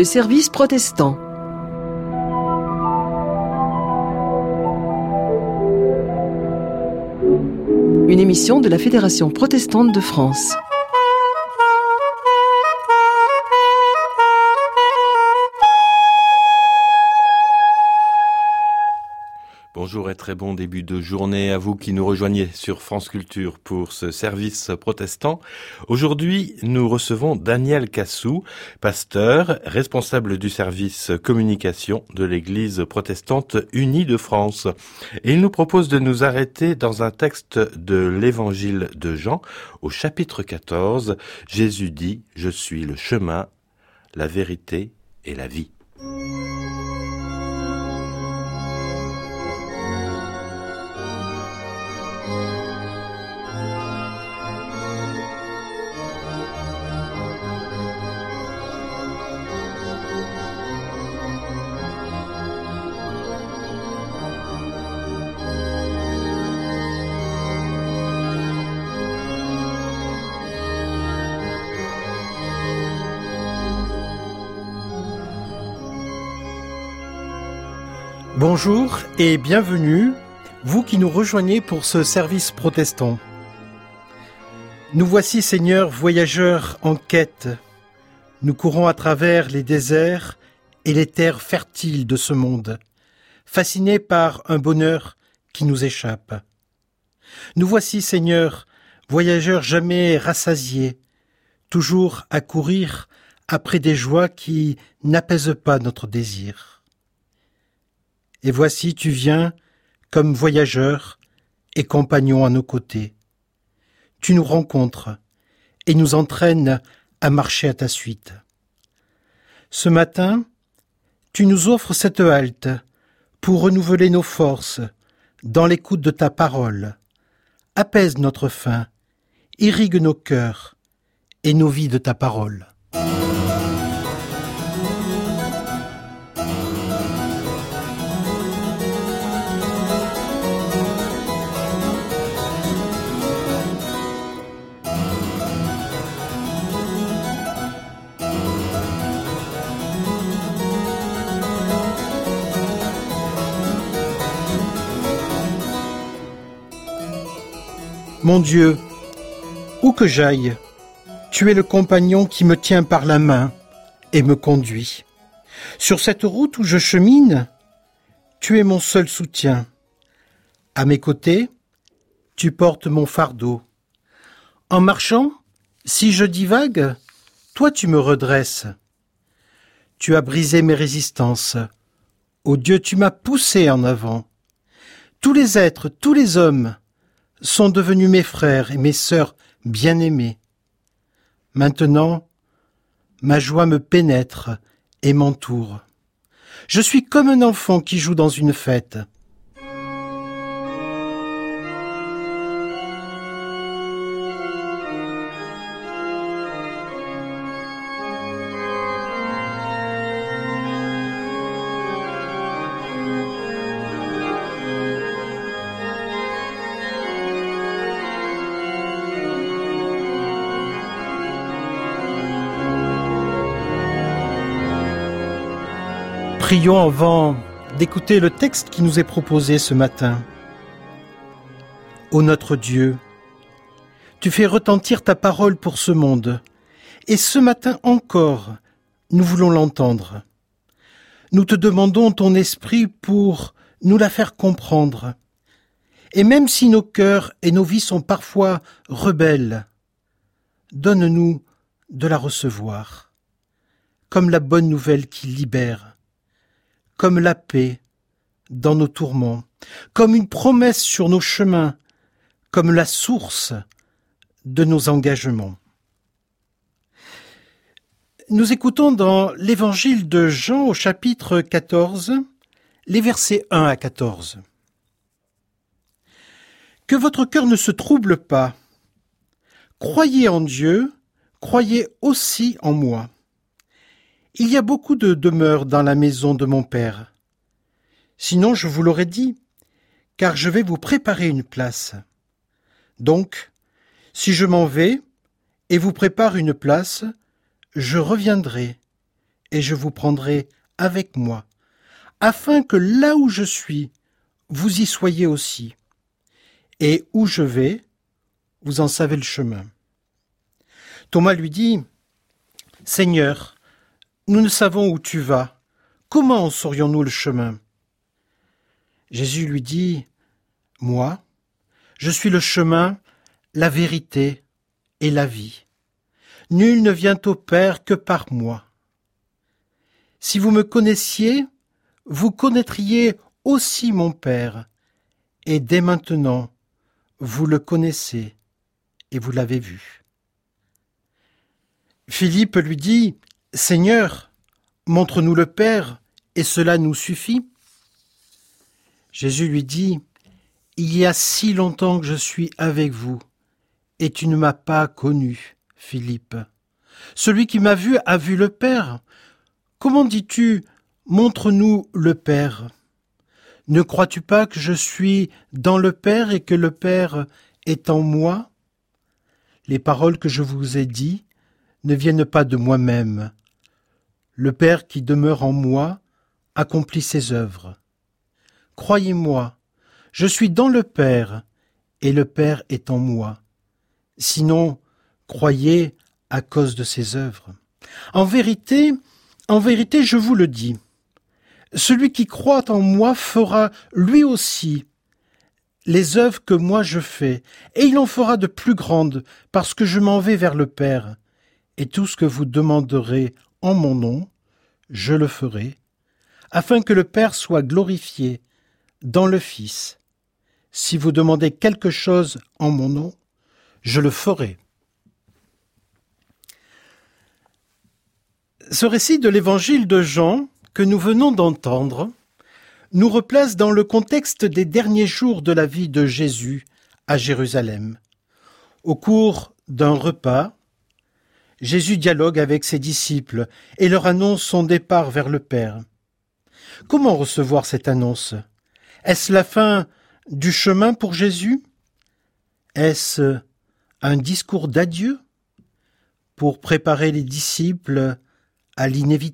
Le service protestant. Une émission de la Fédération protestante de France. Bonjour et très bon début de journée à vous qui nous rejoignez sur France Culture pour ce service protestant. Aujourd'hui, nous recevons Daniel Cassou, pasteur, responsable du service communication de l'Église protestante unie de France. Et il nous propose de nous arrêter dans un texte de l'Évangile de Jean, au chapitre 14. Jésus dit « Je suis le chemin, la vérité et la vie ». Bonjour et bienvenue, vous qui nous rejoignez pour ce service protestant. Nous voici, Seigneur, voyageurs en quête. Nous courons à travers les déserts et les terres fertiles de ce monde, fascinés par un bonheur qui nous échappe. Nous voici, Seigneur, voyageurs jamais rassasiés, toujours à courir après des joies qui n'apaisent pas notre désir. Et voici, tu viens comme voyageur et compagnon à nos côtés. Tu nous rencontres et nous entraînes à marcher à ta suite. Ce matin, tu nous offres cette halte pour renouveler nos forces dans l'écoute de ta parole. Apaise notre faim, irrigue nos cœurs et nos vies de ta parole. Mon Dieu, où que j'aille, tu es le compagnon qui me tient par la main et me conduit. Sur cette route où je chemine, tu es mon seul soutien. À mes côtés, tu portes mon fardeau. En marchant, si je divague, toi tu me redresses. Tu as brisé mes résistances. Ô Dieu, tu m'as poussé en avant. Tous les êtres, tous les hommes, sont devenus mes frères et mes sœurs bien-aimés. Maintenant, ma joie me pénètre et m'entoure. Je suis comme un enfant qui joue dans une fête. Prions avant d'écouter le texte qui nous est proposé ce matin. Ô notre Dieu, tu fais retentir ta parole pour ce monde, et ce matin encore, nous voulons l'entendre. Nous te demandons ton esprit pour nous la faire comprendre. Et même si nos cœurs et nos vies sont parfois rebelles, donne-nous de la recevoir, comme la bonne nouvelle qui libère, comme la paix dans nos tourments, comme une promesse sur nos chemins, comme la source de nos engagements. Nous écoutons dans l'Évangile de Jean au chapitre 14, les versets 1 à 14. « Que votre cœur ne se trouble pas. Croyez en Dieu, croyez aussi en moi. Il y a beaucoup de demeures dans la maison de mon Père. Sinon je vous l'aurais dit, car je vais vous préparer une place. Donc, si je m'en vais et vous prépare une place, je reviendrai et je vous prendrai avec moi, afin que là où je suis, vous y soyez aussi. Et où je vais, vous en savez le chemin. » Thomas lui dit, « Seigneur, nous ne savons où tu vas. Comment en saurions-nous le chemin ?» Jésus lui dit, « Moi, je suis le chemin, la vérité et la vie. Nul ne vient au Père que par moi. Si vous me connaissiez, vous connaîtriez aussi mon Père, et dès maintenant, vous le connaissez et vous l'avez vu. » Philippe lui dit, « Seigneur, montre-nous le Père, et cela nous suffit. » Jésus lui dit, « Il y a si longtemps que je suis avec vous, et tu ne m'as pas connu, Philippe. Celui qui m'a vu a vu le Père. Comment dis-tu, montre-nous le Père ? Ne crois-tu pas que je suis dans le Père et que le Père est en moi ? Les paroles que je vous ai dites ne viennent pas de moi-même. Le Père qui demeure en moi accomplit ses œuvres. Croyez-moi, je suis dans le Père et le Père est en moi. Sinon, croyez à cause de ses œuvres. En vérité, je vous le dis, celui qui croit en moi fera lui aussi les œuvres que moi je fais, et il en fera de plus grandes, parce que je m'en vais vers le Père. Et tout ce que vous demanderez en mon nom, je le ferai, afin que le Père soit glorifié dans le Fils. Si vous demandez quelque chose en mon nom, je le ferai. » Ce récit de l'évangile de Jean, que nous venons d'entendre, nous replace dans le contexte des derniers jours de la vie de Jésus à Jérusalem. Au cours d'un repas, Jésus dialogue avec ses disciples et leur annonce son départ vers le Père. Comment recevoir cette annonce ? Est-ce la fin du chemin pour Jésus ? Est-ce un discours d'adieu pour préparer les disciples à l'inévitable ?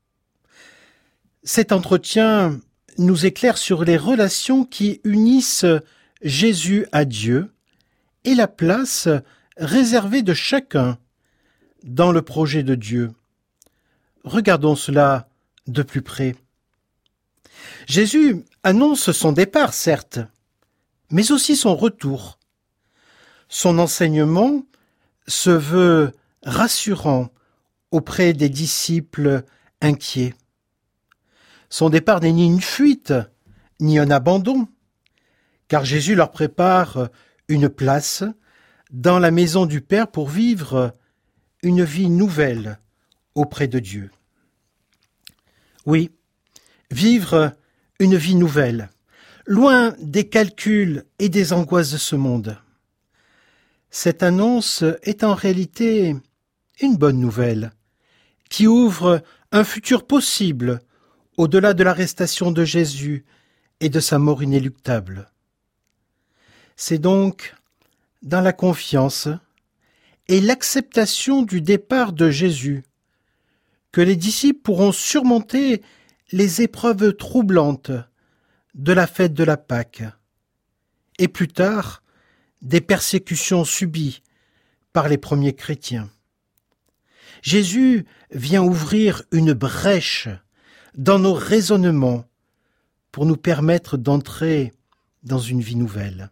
Cet entretien nous éclaire sur les relations qui unissent Jésus à Dieu et la place réservée de chacun dans le projet de Dieu. Regardons cela de plus près. Jésus annonce son départ, certes, mais aussi son retour. Son enseignement se veut rassurant auprès des disciples inquiets. Son départ n'est ni une fuite, ni un abandon, car Jésus leur prépare une place dans la maison du Père pour vivre une vie nouvelle auprès de Dieu. Oui, vivre une vie nouvelle, loin des calculs et des angoisses de ce monde. Cette annonce est en réalité une bonne nouvelle, qui ouvre un futur possible au-delà de l'arrestation de Jésus et de sa mort inéluctable. C'est donc dans la confiance et l'acceptation du départ de Jésus que les disciples pourront surmonter les épreuves troublantes de la fête de la Pâque et plus tard des persécutions subies par les premiers chrétiens. Jésus vient ouvrir une brèche dans nos raisonnements pour nous permettre d'entrer dans une vie nouvelle.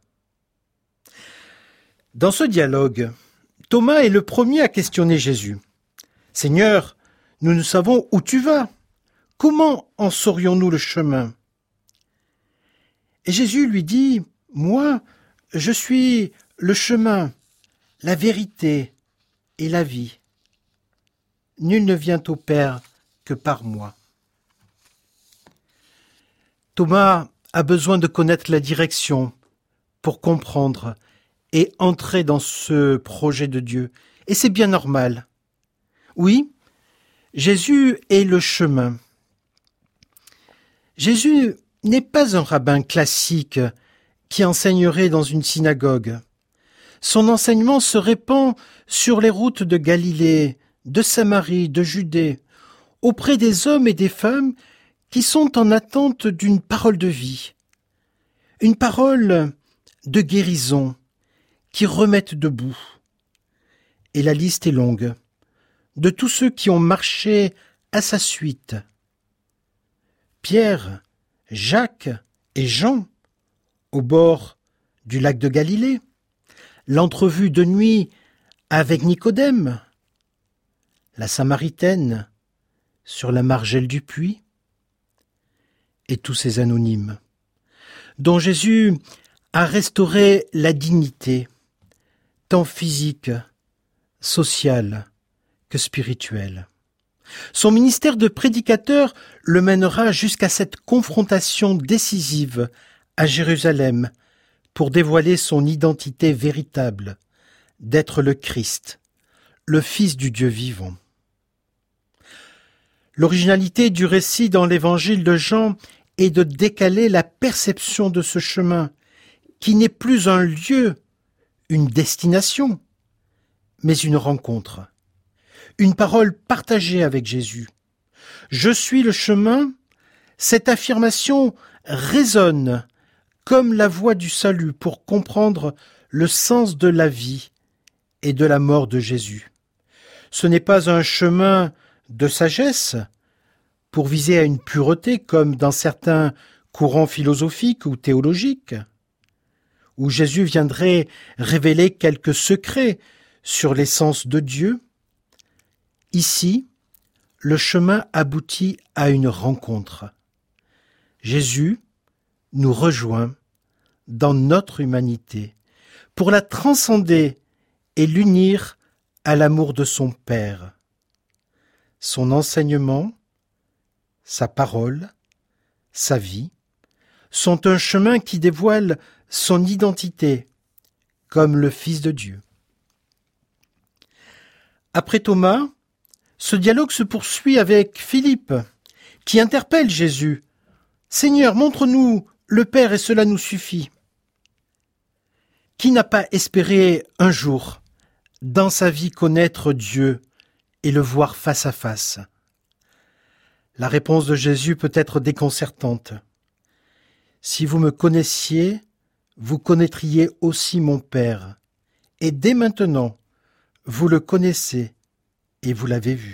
Dans ce dialogue, Thomas est le premier à questionner Jésus. « Seigneur, nous ne savons où tu vas. Comment en saurions-nous le chemin ?» Et Jésus lui dit, « Moi, je suis le chemin, la vérité et la vie. Nul ne vient au Père que par moi. » Thomas a besoin de connaître la direction pour comprendre et entrer dans ce projet de Dieu. Et c'est bien normal. Oui, Jésus est le chemin. Jésus n'est pas un rabbin classique qui enseignerait dans une synagogue. Son enseignement se répand sur les routes de Galilée, de Samarie, de Judée. auprès des hommes et des femmes qui sont en attente d'une parole de vie, une parole de guérison qui remettent debout. Et la liste est longue de tous ceux qui ont marché à sa suite. Pierre, Jacques et Jean, au bord du lac de Galilée, l'entrevue de nuit avec Nicodème, la Samaritaine sur la margelle du puits, et tous ces anonymes, dont Jésus a restauré la dignité, tant physique, sociale que spirituelle. Son ministère de prédicateur le mènera jusqu'à cette confrontation décisive à Jérusalem pour dévoiler son identité véritable d'être le Christ, le Fils du Dieu vivant. L'originalité du récit dans l'évangile de Jean est de décaler la perception de ce chemin, qui n'est plus un lieu, une destination, mais une rencontre, une parole partagée avec Jésus. Je suis le chemin, cette affirmation résonne comme la voix du salut pour comprendre le sens de la vie et de la mort de Jésus. Ce n'est pas un chemin de sagesse pour viser à une pureté comme dans certains courants philosophiques ou théologiques, où Jésus viendrait révéler quelques secrets sur l'essence de Dieu. Ici, le chemin aboutit à une rencontre. Jésus nous rejoint dans notre humanité pour la transcender et l'unir à l'amour de son Père. Son enseignement, sa parole, sa vie, sont un chemin qui dévoile son identité comme le Fils de Dieu. Après Thomas, ce dialogue se poursuit avec Philippe, qui interpelle Jésus. « Seigneur, montre-nous le Père et cela nous suffit. » Qui n'a pas espéré un jour, dans sa vie, connaître Dieu et le voir face à face? La réponse de Jésus peut être déconcertante. « Si vous me connaissiez, vous connaîtriez aussi mon Père. Et dès maintenant, vous le connaissez et vous l'avez vu. »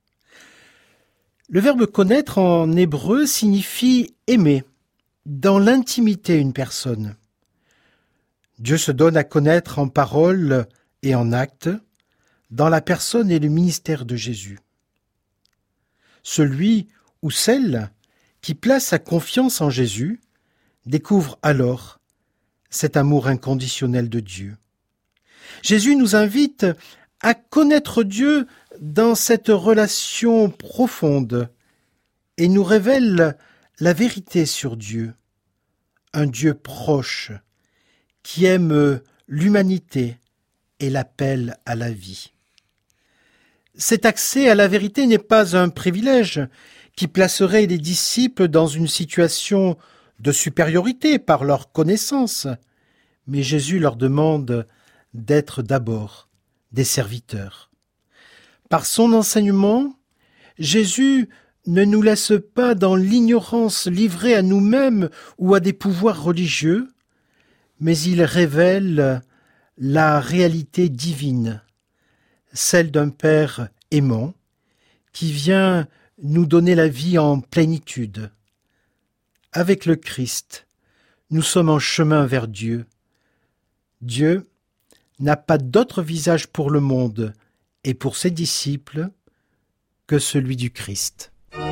Le verbe « connaître » en hébreu signifie « aimer », dans l'intimité une personne. Dieu se donne à connaître en parole et en acte, dans la personne et le ministère de Jésus. Celui ou celle qui place sa confiance en Jésus découvre alors cet amour inconditionnel de Dieu. Jésus nous invite à connaître Dieu dans cette relation profonde et nous révèle la vérité sur Dieu, un Dieu proche qui aime l'humanité et l'appelle à la vie. Cet accès à la vérité n'est pas un privilège qui placerait les disciples dans une situation de supériorité par leur connaissance, mais Jésus leur demande d'être d'abord des serviteurs. Par son enseignement, Jésus ne nous laisse pas dans l'ignorance livrée à nous-mêmes ou à des pouvoirs religieux, mais il révèle la réalité divine, celle d'un Père aimant qui vient nous donner la vie en plénitude. Avec le Christ, nous sommes en chemin vers Dieu. Dieu n'a pas d'autre visage pour le monde et pour ses disciples que celui du Christ.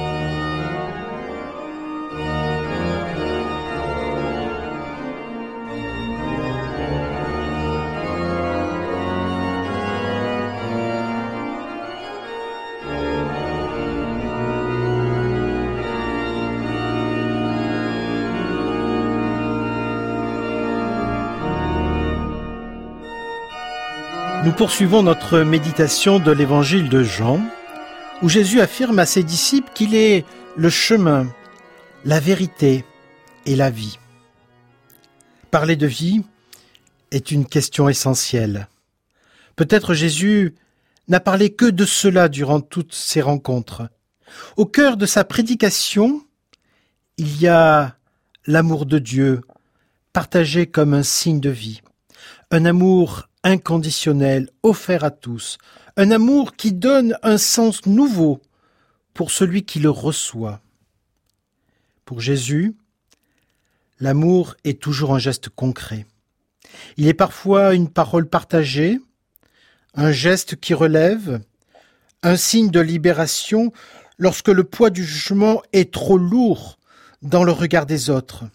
Nous poursuivons notre méditation de l'évangile de Jean, où Jésus affirme à ses disciples qu'il est le chemin, la vérité et la vie. Parler de vie est une question essentielle. Peut-être Jésus n'a parlé que de cela durant toutes ces rencontres, Au cœur de sa prédication, il y a l'amour de Dieu, partagé comme un signe de vie, un amour inconditionnel, offert à tous, un amour qui donne un sens nouveau pour celui qui le reçoit. Pour Jésus, l'amour est toujours un geste concret. Il est parfois une parole partagée, un geste qui relève, un signe de libération lorsque le poids du jugement est trop lourd dans le regard des autres.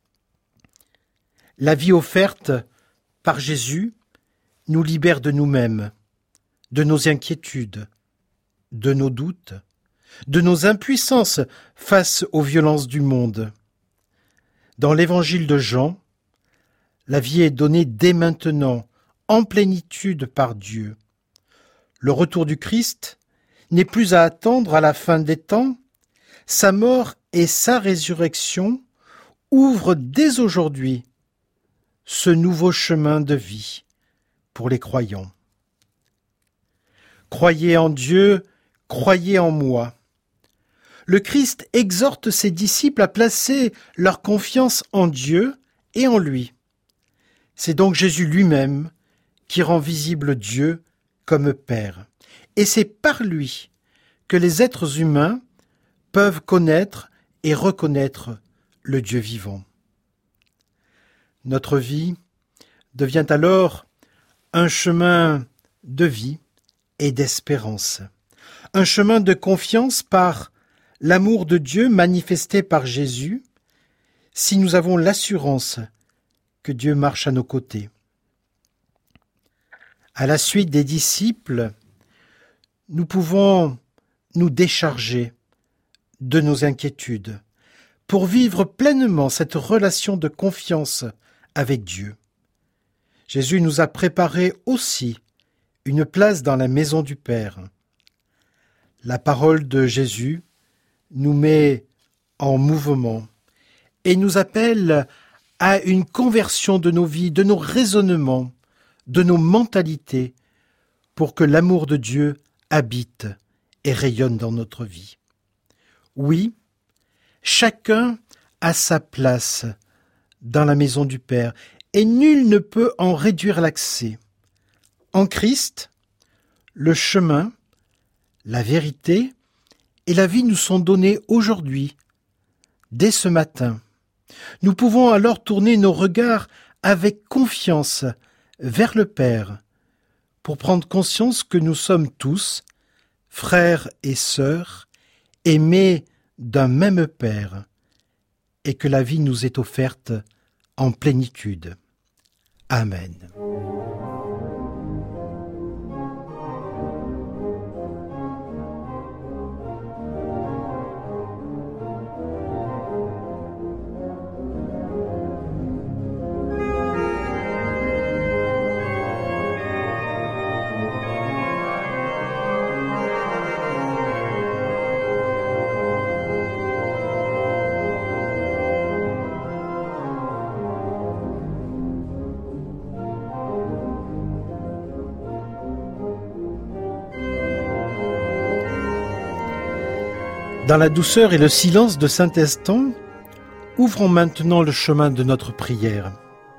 La vie offerte par Jésus nous libère de nous-mêmes, de nos inquiétudes, de nos doutes, de nos impuissances face aux violences du monde. Dans l'évangile de Jean, la vie est donnée dès maintenant, en plénitude par Dieu. Le retour du Christ n'est plus à attendre à la fin des temps. Sa mort et sa résurrection ouvrent dès aujourd'hui ce nouveau chemin de vie pour les croyants. Croyez en Dieu, croyez en moi. Le Christ exhorte ses disciples à placer leur confiance en Dieu et en lui. C'est donc Jésus lui-même qui rend visible Dieu comme Père. Et c'est par lui que les êtres humains peuvent connaître et reconnaître le Dieu vivant. Notre vie devient alors un chemin de vie et d'espérance, un chemin de confiance par l'amour de Dieu manifesté par Jésus, si nous avons l'assurance que Dieu marche à nos côtés. À la suite des disciples, nous pouvons nous décharger de nos inquiétudes pour vivre pleinement cette relation de confiance avec Dieu. Jésus nous a préparé aussi une place dans la maison du Père. La parole de Jésus nous met en mouvement et nous appelle à une conversion de nos vies, de nos raisonnements, de nos mentalités, pour que l'amour de Dieu habite et rayonne dans notre vie. Oui, chacun a sa place dans la maison du Père, et nul ne peut en réduire l'accès. En Christ, le chemin, la vérité et la vie nous sont donnés aujourd'hui, dès ce matin. Nous pouvons alors tourner nos regards avec confiance vers le Père, pour prendre conscience que nous sommes tous, frères et sœurs, aimés d'un même Père, et que la vie nous est offerte en plénitude. Amen. Dans la douceur et le silence de Saint-Instant, ouvrons maintenant le chemin de notre prière.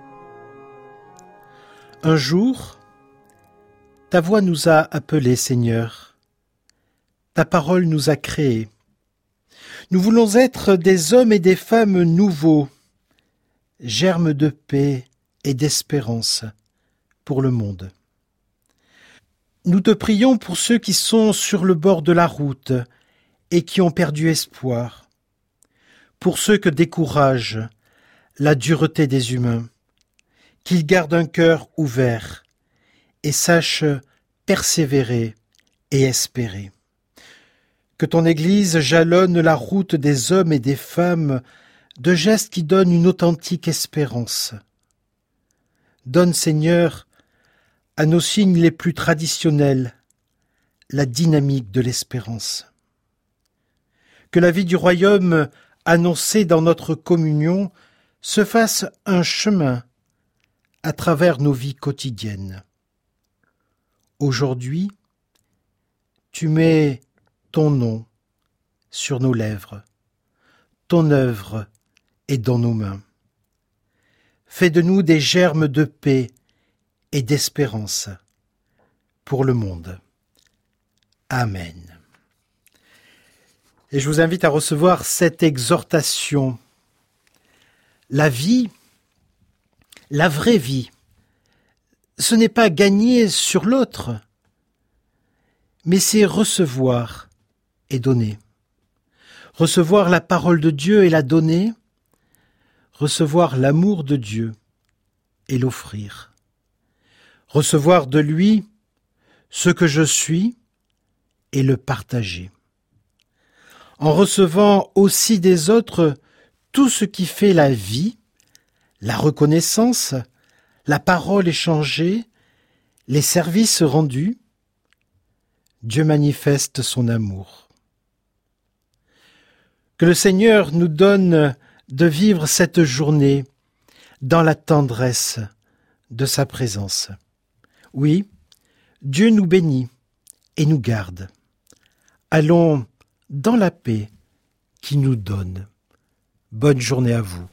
Un jour, ta voix nous a appelés, Seigneur. Ta parole nous a créés. Nous voulons être des hommes et des femmes nouveaux, germes de paix et d'espérance pour le monde. Nous te prions pour ceux qui sont sur le bord de la route et qui ont perdu espoir, pour ceux que décourage la dureté des humains, qu'ils gardent un cœur ouvert et sachent persévérer et espérer. Que ton Église jalonne la route des hommes et des femmes de gestes qui donnent une authentique espérance. Donne, Seigneur, à nos signes les plus traditionnels la dynamique de l'espérance. Que la vie du royaume annoncée dans notre communion se fasse un chemin à travers nos vies quotidiennes. Aujourd'hui, tu mets ton nom sur nos lèvres. Ton œuvre est dans nos mains. Fais de nous des germes de paix et d'espérance pour le monde. Amen. Et je vous invite à recevoir cette exhortation. La vie, la vraie vie, ce n'est pas gagner sur l'autre, mais c'est recevoir et donner. Recevoir la parole de Dieu et la donner, recevoir l'amour de Dieu et l'offrir. Recevoir de lui ce que je suis et le partager. En recevant aussi des autres tout ce qui fait la vie, la reconnaissance, la parole échangée, les services rendus, Dieu manifeste son amour. Que le Seigneur nous donne de vivre cette journée dans la tendresse de sa présence. Oui, Dieu nous bénit et nous garde. Allons dans la paix qu'il nous donne. Bonne journée à vous.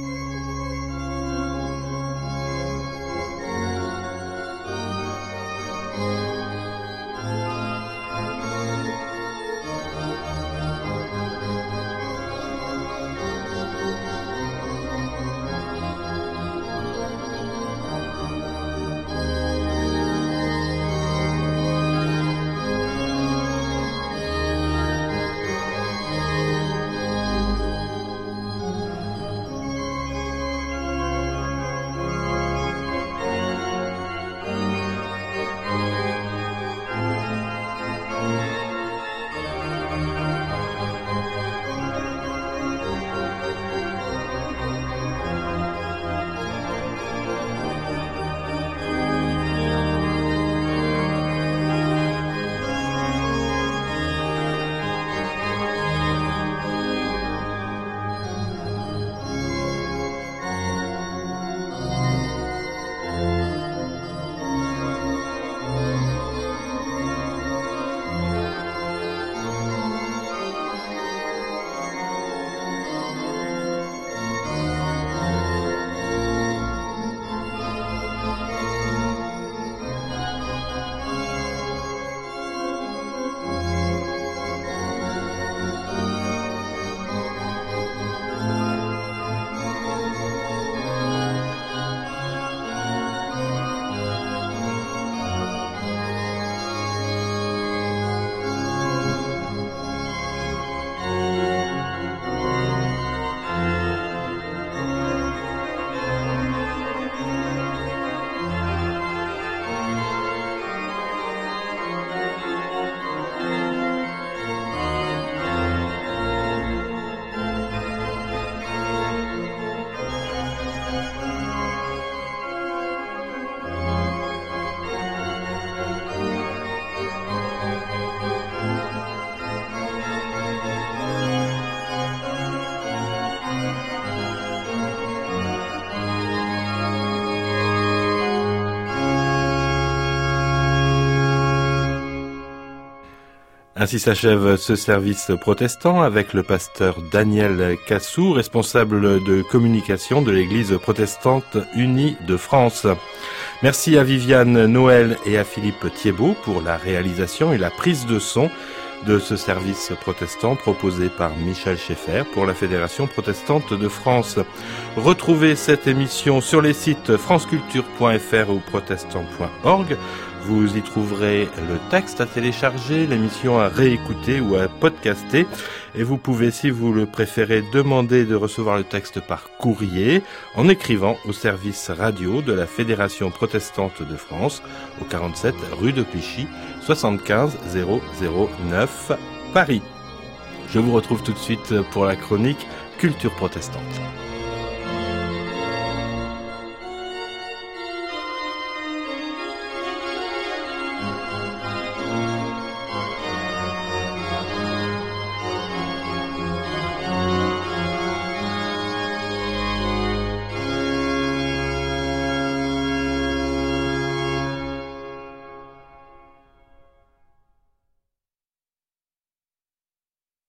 Ainsi s'achève ce service protestant avec le pasteur Daniel Cassou, responsable de communication de l'Église protestante unie de France. Merci à Viviane Noël et à Philippe Thiebaud pour la réalisation et la prise de son de ce service protestant proposé par Michel Schaeffer pour la Fédération protestante de France. Retrouvez cette émission sur les sites franceculture.fr ou protestant.org. Vous y trouverez le texte à télécharger, l'émission à réécouter ou à podcaster. Et vous pouvez, si vous le préférez, demander de recevoir le texte par courrier en écrivant au service radio de la Fédération protestante de France au 47 rue de Clichy, 75 009 Paris. Je vous retrouve tout de suite pour la chronique Culture protestante.